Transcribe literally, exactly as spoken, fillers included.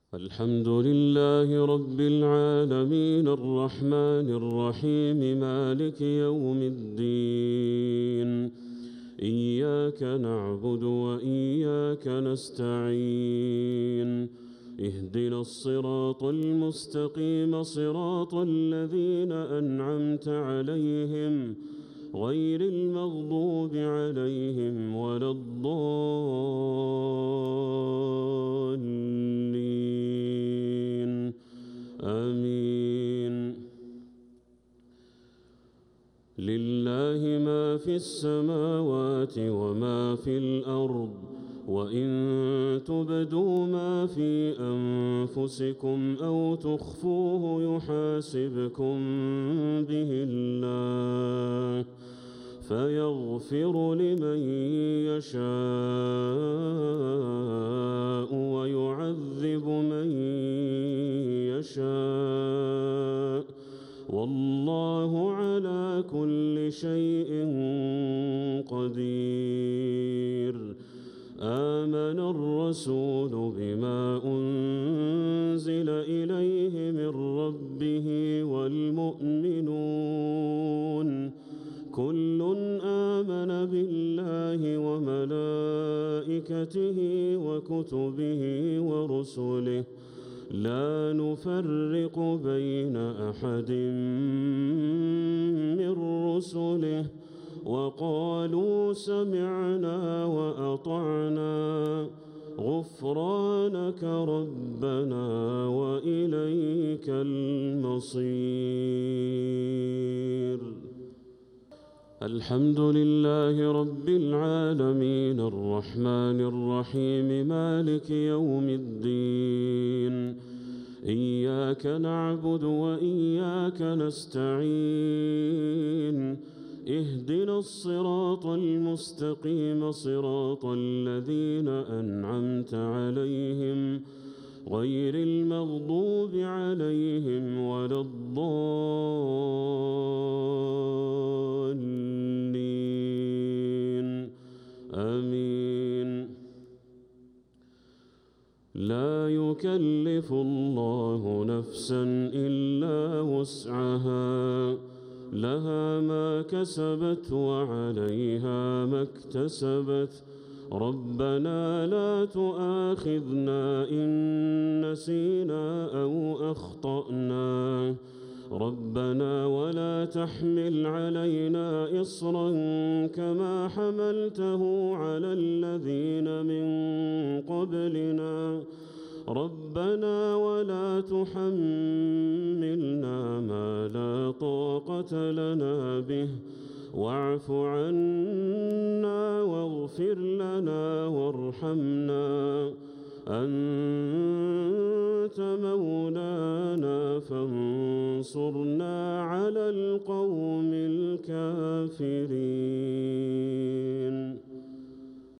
الحمد لله رب العالمين الرحمن الرحيم مالك يوم الدين. إياك نعبد وإياك نستعين. اهدنا الصراط المستقيم صراط الذين أنعمت عليهم غير المغضوب عليهم ولا الضالين آمين. لله ما في السماوات وما في الأرض، وإن تبدوا ما في أنفسكم أو تخفوه يحاسبكم به الله فيغفر لمن يشاء ويعذب من يشاء، والله على كل شيء قدير. آمن الرسول بما أنزل إليه من ربه والمؤمنون كل آمن بالله وملائكته وكتبه ورسله لا نفرق بين أحد من رسله وقالوا سمعنا وأطعنا غفرانك ربنا وإليك المصير. الحمد لله رب العالمين الرحمن الرحيم مالك يوم الدين. إياك نعبد وإياك نستعين. اهدنا الصراط المستقيم صراط الذين أنعمت عليهم غير المغضوب عليهم ولا الضالين آمين. لا يكلف الله نفسا إلا وسعها، لها ما كسبت وعليها ما اكتسبت. ربنا لا تؤاخذنا إن نسينا أو أخطأنا، ربنا ولا تحمل علينا إصرا كما حملته على الذين من قبلنا، ربنا ولا تحملنا ما لا طاقة لنا به واعف عنا واغفر لنا وارحمنا أنت مولانا فانصرنا على القوم الكافرين.